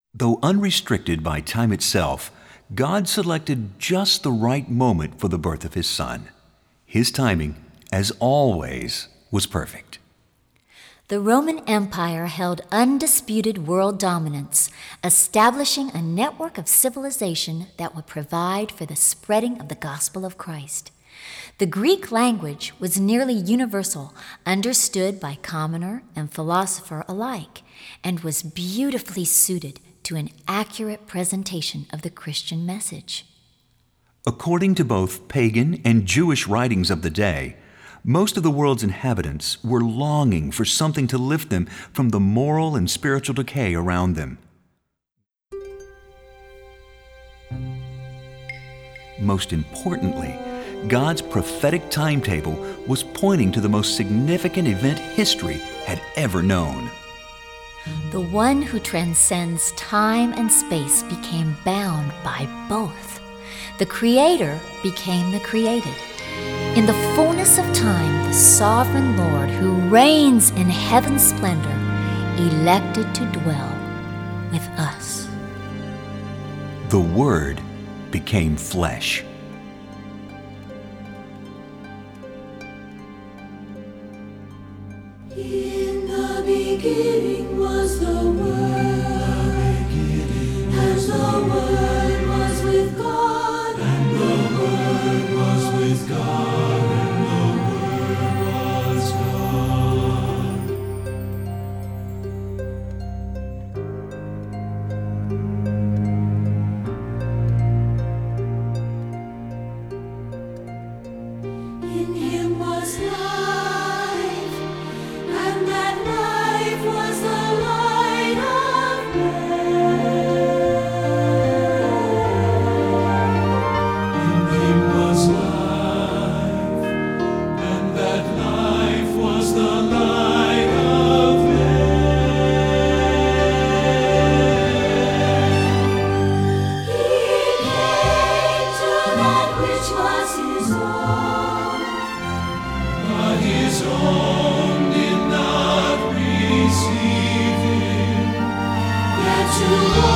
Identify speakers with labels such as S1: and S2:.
S1: Though unrestricted by time itself, God selected just the right moment for the birth of His Son. His timing, as always, was perfect.
S2: The Roman Empire held undisputed world dominance, establishing a network of civilization that would provide for the spreading of the gospel of Christ. The Greek language was nearly universal, understood by commoner and philosopher alike, and was beautifully suited to an accurate presentation of the Christian message.
S1: According to both pagan and Jewish writings of the day, most of the world's inhabitants were longing for something to lift them from the moral and spiritual decay around them. Most importantly, God's prophetic timetable was pointing to the most significant event history had ever known.
S2: The one who transcends time and space became bound by both. The Creator became the created. In the fullness of time, the sovereign Lord, who reigns in heaven's splendor, elected to dwell with us.
S1: The Word became flesh.
S3: In the beginning was the Word, and the Word was with God, and the Word was with God, and the Word was God. In Him was life, and that life was the light of man. In Him was life, and that life was the light of man. He came to that which was His own, but His own did not receive Him. Yet to